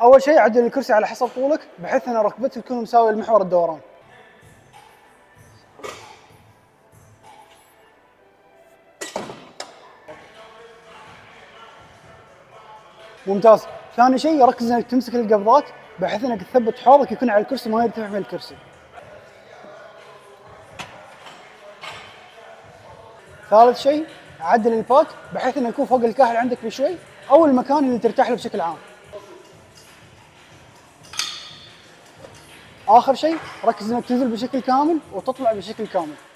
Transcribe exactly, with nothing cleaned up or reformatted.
اول شيء عدل الكرسي على حسب طولك بحيث ان ركبتك تكون مساويه لمحور الدوران. ممتاز. ثاني شيء ركز انك تمسك القبضات بحيث انك تثبت حوضك يكون على الكرسي ما يرتفع من الكرسي. ثالث شيء عدل الباك بحيث انه يكون فوق الكاحل عندك بشوي او المكان اللي ترتاح له بشكل عام. اخر شيء ركز انك تنزل بشكل كامل وتطلع بشكل كامل.